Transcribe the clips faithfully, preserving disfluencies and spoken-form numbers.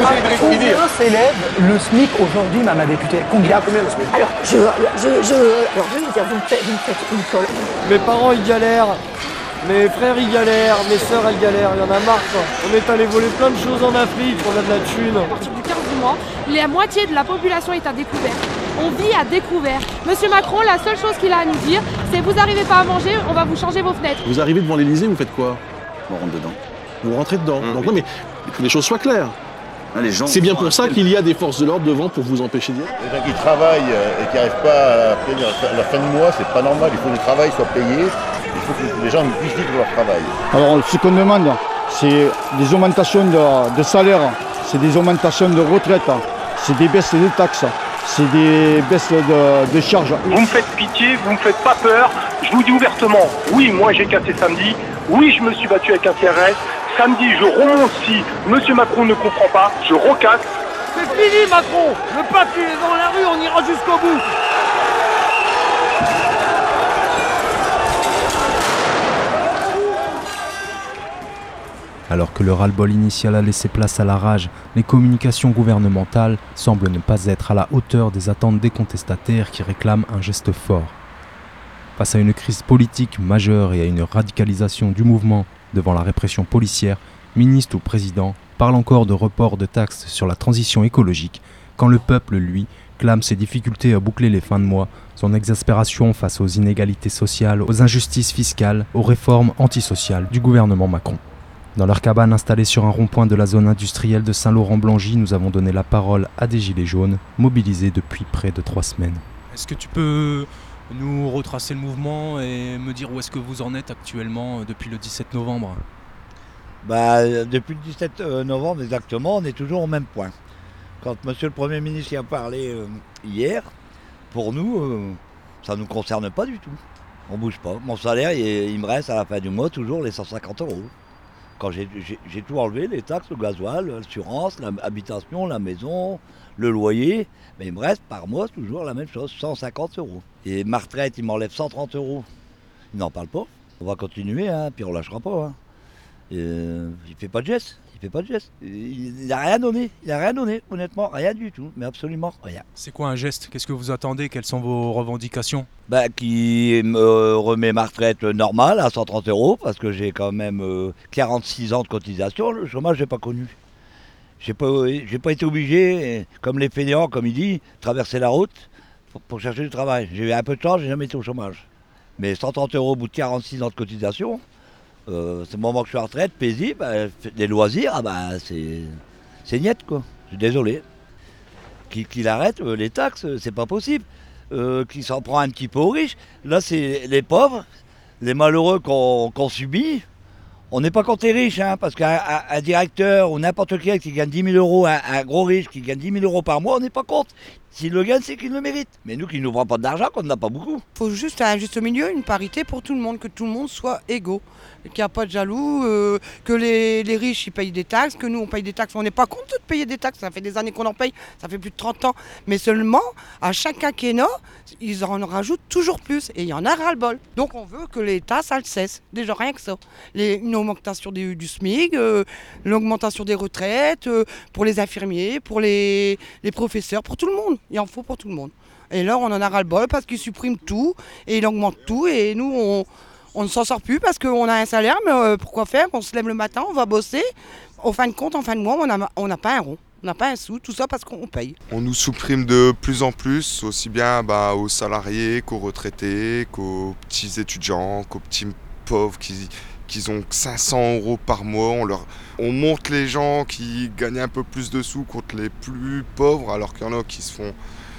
Combien s'élève le SMIC aujourd'hui, madame la députée? Combien? Combien le SMIC? Alors, je, je, je, alors, je vais vous dire, vous me faites, vous me faites une colle. Mes parents, ils galèrent. Mes frères, ils galèrent. Mes sœurs, elles galèrent. Il y en a marre, quoi. On est allé voler plein de choses en Afrique. On a de la thune. À partir du quinze du mois, la moitié de la population est à découvert. On vit à découvert. Monsieur Macron, la seule chose qu'il a à nous dire, c'est vous n'arrivez pas à manger, on va vous changer vos fenêtres. Vous arrivez devant l'Élysée, vous faites quoi? On rentre dedans. Vous rentrez dedans. Mmh. Donc non, mais il faut que les choses soient claires. Ah, les gens c'est bien pour ça qu'il y a des forces de l'ordre devant pour vous empêcher d'y aller. Les gens qui travaillent et qui n'arrivent pas à payer la fin de mois, c'est pas normal. Il faut que le travail soit payé. Il faut que les gens puissent vivre leur travail. Alors ce qu'on demande, c'est des augmentations de, de salaire, c'est des augmentations de retraite, c'est des baisses de taxes, c'est des baisses de, de charges. Vous me faites pitié, vous me faites pas peur. Je vous dis ouvertement, oui, moi j'ai cassé samedi. Oui, je me suis battu avec un C R S. Samedi, je remonte si Monsieur Macron ne comprend pas, je recasse. C'est fini, Macron. Le peuple, il est dans la rue, on ira jusqu'au bout. Alors que le ras-le-bol initial a laissé place à la rage, les communications gouvernementales semblent ne pas être à la hauteur des attentes des contestataires qui réclament un geste fort. Face à une crise politique majeure et à une radicalisation du mouvement devant la répression policière, ministre ou président parle encore de report de taxes sur la transition écologique, quand le peuple, lui, clame ses difficultés à boucler les fins de mois, son exaspération face aux inégalités sociales, aux injustices fiscales, aux réformes antisociales du gouvernement Macron. Dans leur cabane installée sur un rond-point de la zone industrielle de Saint-Laurent-Blangy, nous avons donné la parole à des gilets jaunes, mobilisés depuis près de trois semaines. Est-ce que tu peux nous retracer le mouvement et me dire où est-ce que vous en êtes actuellement depuis le dix-sept novembre? Bah, depuis le dix-sept novembre exactement, on est toujours au même point. Quand Monsieur le Premier ministre y a parlé euh, hier, pour nous, euh, ça ne nous concerne pas du tout. On ne bouge pas. Mon salaire, il, il me reste à la fin du mois toujours les cent cinquante euros. Quand j'ai, j'ai, j'ai tout enlevé, les taxes, le gasoil, l'assurance, l'habitation, la maison, le loyer, mais il me reste par mois toujours la même chose, cent cinquante euros. Et ma retraite, il m'enlève cent trente euros. Il n'en parle pas. On va continuer, hein, puis on ne lâchera pas. Hein. Et, euh, il ne fait pas de geste. Il fait pas de geste. Il n'a rien donné. Il n'a rien donné, honnêtement, rien du tout, mais absolument rien. C'est quoi un geste? Qu'est-ce que vous attendez? Quelles sont vos revendications? Bah, qui me remet ma retraite normale à cent trente euros, parce que j'ai quand même euh, quarante-six ans de cotisation. Le chômage, je n'ai pas connu. J'ai pas, j'ai pas été obligé, comme les fainéants, comme il dit, de traverser la route pour, pour chercher du travail. J'ai eu un peu de chance, j'ai jamais été au chômage. Mais cent trente euros au bout de quarante-six ans de cotisation, euh, c'est le moment que je suis en retraite, paisible, bah, des loisirs, ah bah, c'est, c'est niet, quoi. Je suis désolé. Qu'il, qu'il arrête euh, les taxes, c'est pas possible. Euh, qu'il s'en prend un petit peu aux riches. Là, c'est les pauvres, les malheureux qu'on, qu'on subit. On n'est pas contre les riches, hein, parce qu'un un, un directeur ou n'importe qui qui gagne dix mille euros, un, un gros riche qui gagne dix mille euros par mois, on n'est pas contre. S'il le gagne, c'est qu'il le mérite. Mais nous qui ne nous prend pas d'argent, qu'on n'en a pas beaucoup. Il faut juste un juste milieu, une parité pour tout le monde, que tout le monde soit égaux. Qu'il n'y a pas de jaloux, euh, que les, les riches ils payent des taxes, que nous on paye des taxes. On n'est pas contre de payer des taxes, ça fait des années qu'on en paye, ça fait plus de trente ans. Mais seulement, à chaque quinquennat, ils en rajoutent toujours plus. Et il y en a ras-le-bol. Donc on veut que l'État, ça le cesse. Déjà rien que ça. Les, une augmentation des, du SMIC, euh, l'augmentation des retraites, euh, pour les infirmiers, pour les, les professeurs, pour tout le monde. Il en faut pour tout le monde. Et là, on en a ras-le-bol parce qu'ils suppriment tout et ils augmentent tout. Et nous, on, on ne s'en sort plus parce qu'on a un salaire, mais euh, pourquoi faire? On se lève le matin, on va bosser. Au fin de compte, en fin de mois, on n'a on n'a pas un rond. On n'a pas un sou, tout ça parce qu'on paye. On nous supprime de plus en plus, aussi bien bah, aux salariés qu'aux retraités, qu'aux petits étudiants, qu'aux petits pauvres qui, qui ont cinq cents euros par mois. On, leur, on monte les gens qui gagnent un peu plus de sous contre les plus pauvres, alors qu'il y en a qui se font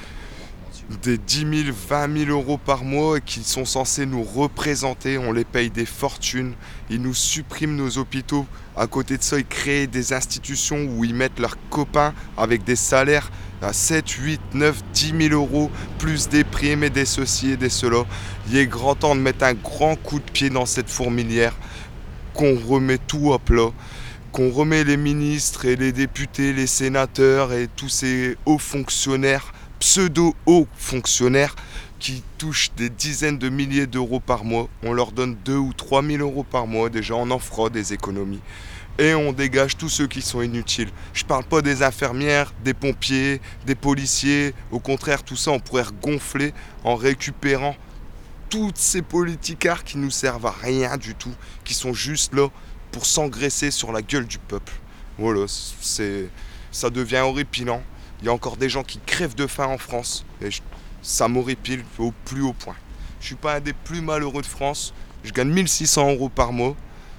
des dix mille, vingt mille euros par mois et qui sont censés nous représenter. On les paye des fortunes. Ils nous suppriment nos hôpitaux. À côté de ça, ils créent des institutions où ils mettent leurs copains avec des salaires à sept, huit, neuf, dix mille euros, plus des primes et des ceci et des cela. Il est grand temps de mettre un grand coup de pied dans cette fourmilière, qu'on remet tout à plat, qu'on remet les ministres et les députés, les sénateurs et tous ces hauts fonctionnaires, pseudo-hauts fonctionnaires qui touchent des dizaines de milliers d'euros par mois. On leur donne deux ou trois mille euros par mois, déjà on en fera des économies. et on dégage tous ceux qui sont inutiles. Je parle pas des infirmières, des pompiers, des policiers. Au contraire, tout ça, on pourrait gonfler en récupérant toutes ces politicards qui nous servent à rien du tout, qui sont juste là pour s'engraisser sur la gueule du peuple. Voilà, c'est, ça devient horripilant. Il y a encore des gens qui crèvent de faim en France et je, ça m'horripile au plus haut point. Je suis pas un des plus malheureux de France. Je gagne mille six cents euros par mois.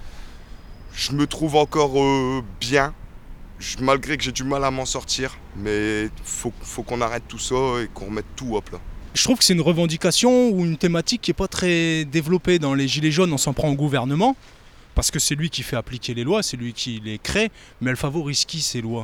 Je me trouve encore euh, bien, je, malgré que j'ai du mal à m'en sortir. Mais faut, faut qu'on arrête tout ça et qu'on remette tout hop là. Je trouve que c'est une revendication ou une thématique qui n'est pas très développée dans les Gilets jaunes. On s'en prend au gouvernement, parce que c'est lui qui fait appliquer les lois, c'est lui qui les crée. Mais elle favorise qui, ces lois ?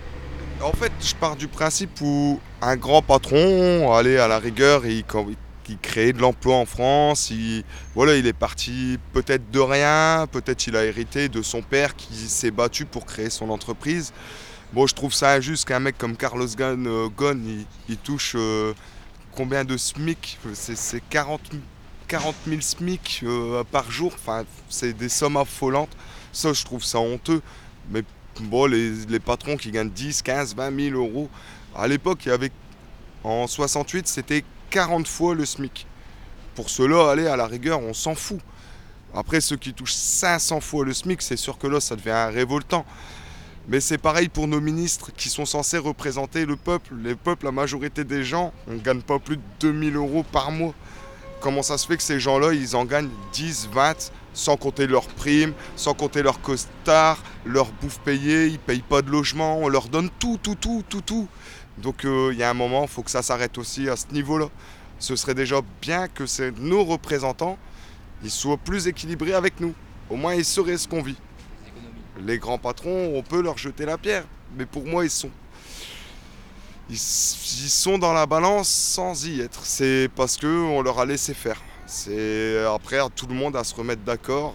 En fait, je pars du principe où un grand patron, allez, à la rigueur, il, il crée de l'emploi en France. Il, voilà, il est parti peut-être de rien, peut-être il a hérité de son père qui s'est battu pour créer son entreprise. Bon, je trouve ça injuste qu'un mec comme Carlos Ghosn, euh, Ghosn il, il touche euh, combien de SMIC ? C'est quarante mille SMIC euh, par jour. Enfin, c'est des sommes affolantes. Ça, je trouve ça honteux. Mais bon, les, les patrons qui gagnent dix, quinze, vingt mille euros, à l'époque, il y avait, en soixante-huit, c'était quarante fois le SMIC. Pour ceux-là, allez, à la rigueur, on s'en fout. Après, ceux qui touchent cinq cents fois le SMIC, c'est sûr que là, ça devient révoltant. Mais c'est pareil pour nos ministres qui sont censés représenter le peuple. Les peuples, la majorité des gens, on ne gagne pas plus de deux mille euros par mois. Comment ça se fait que ces gens-là, ils en gagnent dix, vingt, sans compter leurs primes, sans compter leurs costards, leur bouffe payée, ils ne payent pas de logement, on leur donne tout, tout, tout, tout, tout. Donc il euh, y a un moment, il faut que ça s'arrête aussi à ce niveau-là. Ce serait déjà bien que c'est nos représentants, ils soient plus équilibrés avec nous. Au moins, ils sauraient ce qu'on vit. Les grands patrons, on peut leur jeter la pierre. Mais pour moi, ils sont, ils, ils sont dans la balance sans y être. C'est parce qu'on leur a laissé faire. C'est après à tout le monde à se remettre d'accord.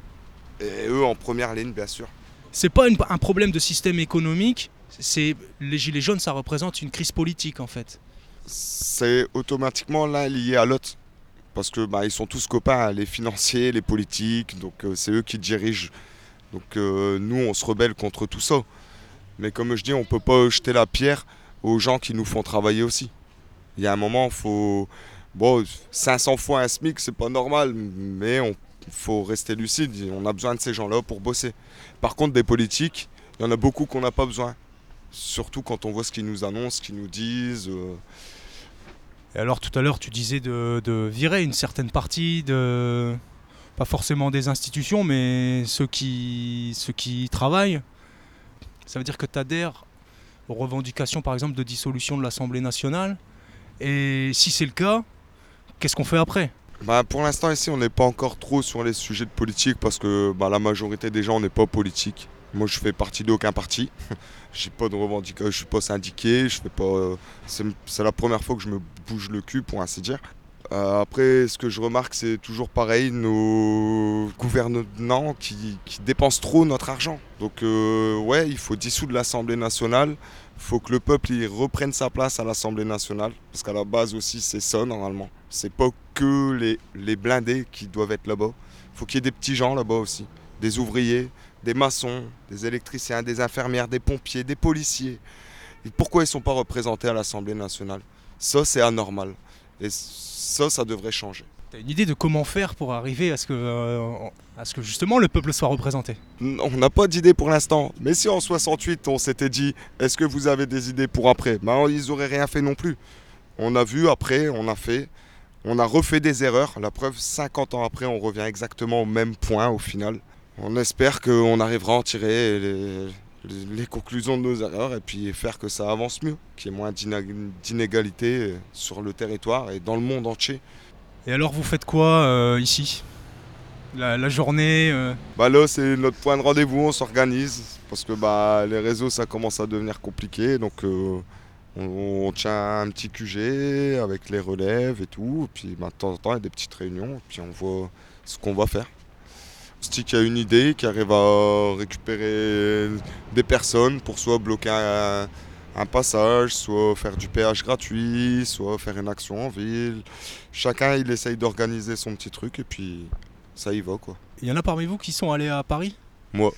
Et eux en première ligne, bien sûr. C'est pas une, un problème de système économique. C'est, les Gilets jaunes, ça représente une crise politique, en fait. C'est automatiquement l'un lié à l'autre. Parce que bah, ils sont tous copains, hein, les financiers, les politiques. Donc euh, c'est eux qui dirigent. Donc euh, nous, on se rebelle contre tout ça. Mais comme je dis, on ne peut pas jeter la pierre aux gens qui nous font travailler aussi. Il y a un moment, il faut... Bon, cinq cents fois un SMIC, c'est pas normal, mais il faut rester lucide. On a besoin de ces gens-là pour bosser. Par contre, des politiques, il y en a beaucoup qu'on n'a pas besoin. Surtout quand on voit ce qu'ils nous annoncent, ce qu'ils nous disent. Euh... Et alors, tout à l'heure, tu disais de, de virer une certaine partie de... Pas forcément des institutions, mais ceux qui, ceux qui travaillent. Ça veut dire que tu adhères aux revendications, par exemple, de dissolution de l'Assemblée nationale. Et si c'est le cas, qu'est-ce qu'on fait après ? Bah, pour l'instant, ici, on n'est pas encore trop sur les sujets de politique parce que bah, la majorité des gens n'est pas politique. Moi, je fais partie d'aucun parti. J'ai pas de revendication, je suis pas syndiqué, je fais pas. C'est, c'est la première fois que je me bouge le cul, pour ainsi dire. Euh, après, ce que je remarque, c'est toujours pareil, nos gouvernants qui, qui dépensent trop notre argent. Donc, euh, ouais, il faut dissoudre l'Assemblée nationale. Il faut que le peuple il reprenne sa place à l'Assemblée nationale. Parce qu'à la base aussi, c'est ça, normalement. C'est pas que les, les blindés qui doivent être là-bas. Il faut qu'il y ait des petits gens là-bas aussi. Des ouvriers, des maçons, des électriciens, des infirmières, des pompiers, des policiers. Et pourquoi ils ne sont pas représentés à l'Assemblée nationale ? Ça, c'est anormal. Et ça, ça devrait changer. Tu as une idée de comment faire pour arriver à ce que, euh, à ce que justement le peuple soit représenté ? On n'a pas d'idée pour l'instant. Mais si en soixante-huit, on s'était dit « Est-ce que vous avez des idées pour après ?» Ben, ils n'auraient rien fait non plus. On a vu après, on a fait, on a refait des erreurs. La preuve, cinquante ans après, on revient exactement au même point au final. On espère qu'on arrivera à en tirer les, les, les conclusions de nos erreurs et puis faire que ça avance mieux, qu'il y ait moins d'inégalités sur le territoire et dans le monde entier. Et alors vous faites quoi euh, ici ? la, la journée euh... bah Là c'est notre point de rendez-vous, on s'organise parce que bah, les réseaux ça commence à devenir compliqué. Donc euh, on, on tient un petit Q G avec les relèves et tout. Et puis bah, de temps en temps il y a des petites réunions et puis on voit ce qu'on va faire. C'est qui a une idée, qui arrive à récupérer des personnes pour soit bloquer un, un passage, soit faire du péage gratuit, soit faire une action en ville. Chacun, il essaye d'organiser son petit truc et puis ça y va, quoi. Il y en a parmi vous qui sont allés à Paris ? Moi.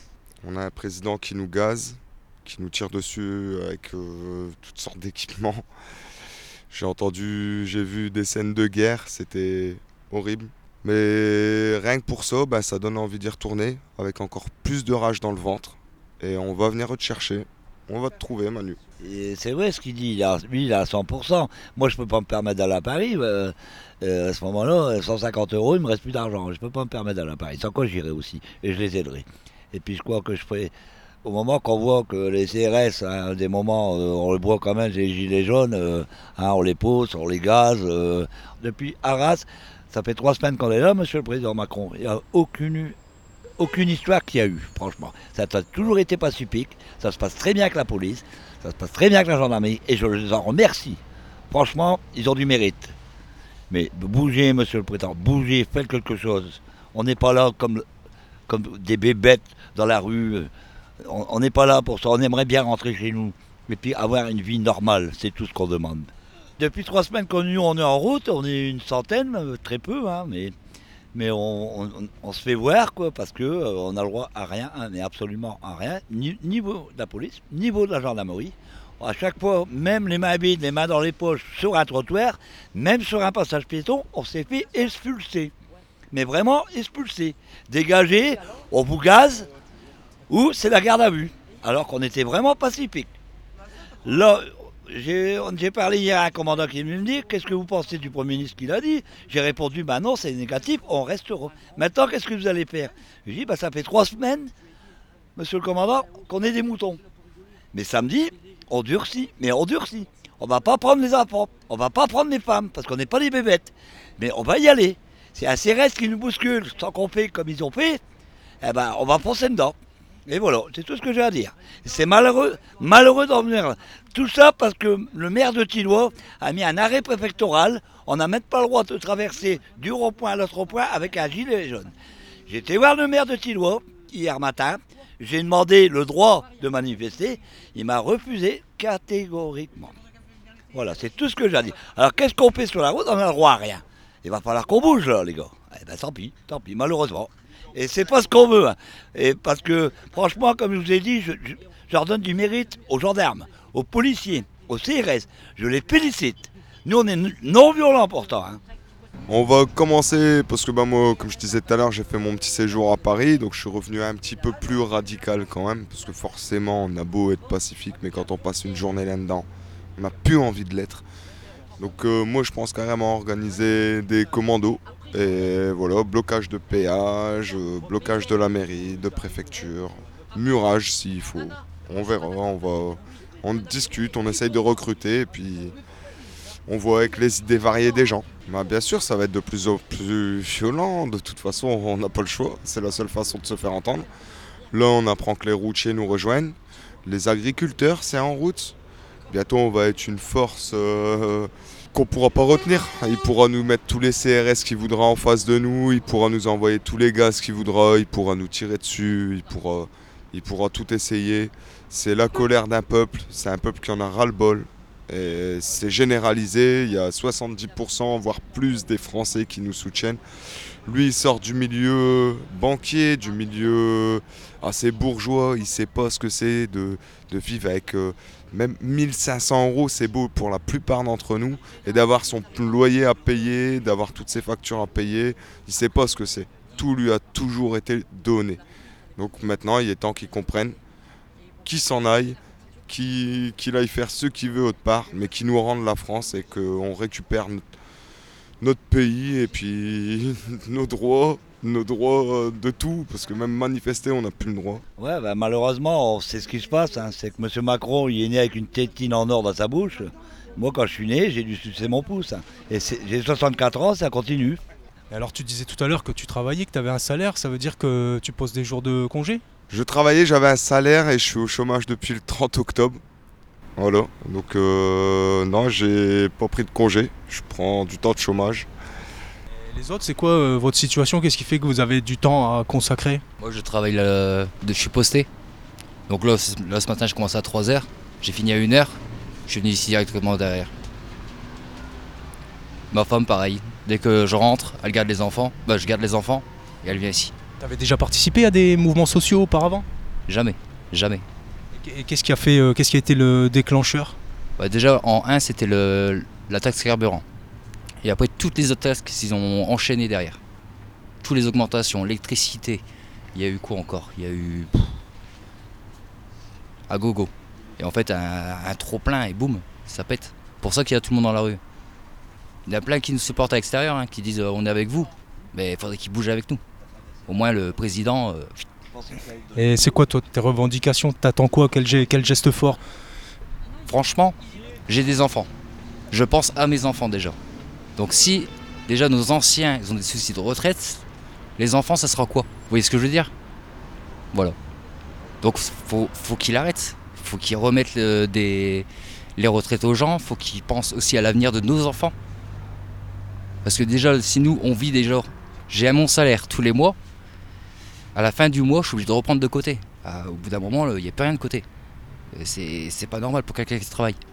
On a un président qui nous gaze, qui nous tire dessus avec euh, toutes sortes d'équipements. J'ai entendu, j'ai vu des scènes de guerre, c'était horrible. Mais rien que pour ça, bah, ça donne envie d'y retourner avec encore plus de rage dans le ventre. Et on va venir te chercher. On va te trouver, Manu. Et c'est vrai ce qu'il dit, il a, lui il a cent pour cent. Moi je peux pas me permettre d'aller à Paris. Euh, euh, à ce moment-là, cent cinquante euros, il me reste plus d'argent. Je peux pas me permettre d'aller à Paris. Sans quoi j'irai aussi. Et je les aiderai. Et puis je crois que je ferai. Au moment qu'on voit que les C R S, hein, des moments, euh, on le voit quand même, les gilets jaunes, euh, hein, on les pose, on les gaze. Euh, depuis Arras, ça fait trois semaines qu'on est là, monsieur le président Macron. Il n'y a aucune, aucune histoire qu'il y a eu, franchement. Ça a toujours été pacifique, ça se passe très bien avec la police, ça se passe très bien avec la gendarmerie, et je les en remercie. Franchement, ils ont du mérite. Mais bougez, monsieur le président, bougez, faites quelque chose. On n'est pas là comme, comme des bébêtes dans la rue. On n'est pas là pour ça, on aimerait bien rentrer chez nous et puis avoir une vie normale, c'est tout ce qu'on demande. Depuis trois semaines qu'on nous, on est en route, on est une centaine, très peu, hein, mais, mais on, on, on se fait voir quoi, parce qu'on euh, a le droit à rien, hein, mais absolument à rien, ni niveau de la police, niveau de la gendarmerie. À chaque fois, même les mains vides, les mains dans les poches, sur un trottoir, même sur un passage piéton, on s'est fait expulser. Mais vraiment expulser. Dégager, on vous gaze. Ou c'est la garde à vue, alors qu'on était vraiment pacifique. Là, j'ai, j'ai parlé hier à un commandant qui me dit « Qu'est-ce que vous pensez du Premier ministre qu'il a dit ?» J'ai répondu bah « Non, c'est négatif, on restera. » Maintenant, qu'est-ce que vous allez faire? J'ai dit bah, « Ça fait trois semaines, monsieur le commandant, qu'on est des moutons. Mais samedi, on durcit, mais on durcit. On ne va pas prendre les enfants, on ne va pas prendre les femmes, parce qu'on n'est pas des bébêtes. Mais on va y aller. C'est un C R S qui nous bouscule, sans qu'on fait comme ils ont fait, eh ben, on va foncer dedans. » Et voilà, c'est tout ce que j'ai à dire. C'est malheureux, malheureux d'en venir là. Tout ça parce que le maire de Thilloy a mis un arrêt préfectoral. On n'a même pas le droit de traverser du rond-point à l'autre rond-point avec un gilet jaune. J'ai été voir le maire de Thilloy hier matin. J'ai demandé le droit de manifester. Il m'a refusé catégoriquement. Voilà, c'est tout ce que j'ai à dire. Alors qu'est-ce qu'on fait sur la route? On n'a le droit à rien. Il va falloir qu'on bouge là, les gars. Eh ben tant pis, tant pis, malheureusement. Et c'est pas ce qu'on veut. Hein. Et parce que, franchement, comme je vous ai dit, je, je, je leur donne du mérite aux gendarmes, aux policiers, aux C R S. Je les félicite. Nous, on est non-violents pourtant. Hein. On va commencer, parce que bah, moi, comme je disais tout à l'heure, j'ai fait mon petit séjour à Paris, donc je suis revenu un petit peu plus radical quand même, parce que forcément, on a beau être pacifique, mais quand on passe une journée là-dedans, on n'a plus envie de l'être. Donc euh, moi, je pense carrément organiser des commandos. Et voilà, blocage de péage, blocage de la mairie, de préfecture, murage s'il faut. On verra, on va, on discute, on essaye de recruter et puis on voit avec les idées variées des gens. Bah, bien sûr, ça va être de plus en plus violent, de toute façon on n'a pas le choix, c'est la seule façon de se faire entendre. Là on apprend que les routiers nous rejoignent, les agriculteurs c'est en route. Bientôt on va être une force... Euh, qu'on ne pourra pas retenir. Il pourra nous mettre tous les C R S qu'il voudra en face de nous, il pourra nous envoyer tous les gaz qu'il voudra, il pourra nous tirer dessus, il pourra, il pourra tout essayer. C'est la colère d'un peuple, c'est un peuple qui en a ras-le-bol. Et c'est généralisé, il y a soixante-dix pour cent, voire plus des Français qui nous soutiennent. Lui, il sort du milieu banquier, du milieu assez bourgeois, il ne sait pas ce que c'est de, de vivre avec... Euh, Même mille cinq cents euros, c'est beau pour la plupart d'entre nous. Et d'avoir son loyer à payer, d'avoir toutes ses factures à payer, il ne sait pas ce que c'est. Tout lui a toujours été donné. Donc maintenant, il est temps qu'il comprenne, qu'il s'en aille, qu'il, qu'il aille faire ce qu'il veut autre part, mais qu'il nous rende la France et qu'on récupère notre, notre pays et puis nos droits. nos droits de tout, parce que même manifester, on n'a plus le droit. Ouais, bah, malheureusement, c'est ce qui se passe, hein. C'est que M. Macron, il est né avec une tétine en or dans sa bouche. Moi, quand je suis né, j'ai dû sucer mon pouce. Hein. Et c'est, j'ai soixante-quatre ans, ça continue. Et alors, tu disais tout à l'heure que tu travaillais, que tu avais un salaire, ça veut dire que tu poses des jours de congé? Je travaillais, j'avais un salaire et je suis au chômage depuis le trente octobre. Voilà, donc euh, non, j'ai pas pris de congé, je prends du temps de chômage. Les autres, c'est quoi euh, votre situation? Qu'est-ce qui fait que vous avez du temps à consacrer? Moi, je travaille, là, je suis posté. Donc là, là, ce matin, je commence à trois heures. J'ai fini à une heure. Je suis venu ici directement derrière. Ma femme, pareil. Dès que je rentre, elle garde les enfants. Bah, je garde les enfants et elle vient ici. Tu avais déjà participé à des mouvements sociaux auparavant? Jamais, jamais. Et qu'est-ce qui a fait, euh, qu'est-ce qui a été le déclencheur? Bah déjà en un c'était le, la taxe carburant. Et après toutes les autres taxes qu'ils ont enchaîné derrière. Toutes les augmentations, l'électricité. Il y a eu quoi encore? Il y a eu... Pff, à gogo. Et en fait un, un trop plein et boum, ça pète. Pour ça qu'il y a tout le monde dans la rue. Il y a plein qui nous supportent à l'extérieur, hein, qui disent euh, on est avec vous. Mais il faudrait qu'ils bougent avec nous. Au moins le président... Euh... Et c'est quoi toi, tes revendications? T'attends quoi? Quel, quel geste fort? Franchement, j'ai des enfants. Je pense à mes enfants déjà. Donc si déjà nos anciens ils ont des soucis de retraite, les enfants ça sera quoi? Vous voyez ce que je veux dire? Voilà. Donc faut, faut qu'il arrête. Faut qu'il remette le, des, les retraites aux gens. Faut qu'il pense aussi à l'avenir de nos enfants. Parce que déjà si nous on vit déjà, j'ai mon salaire tous les mois. À la fin du mois, je suis obligé de reprendre de côté. Euh, au bout d'un moment, il n'y a plus rien de côté. C'est, c'est pas normal pour quelqu'un qui travaille.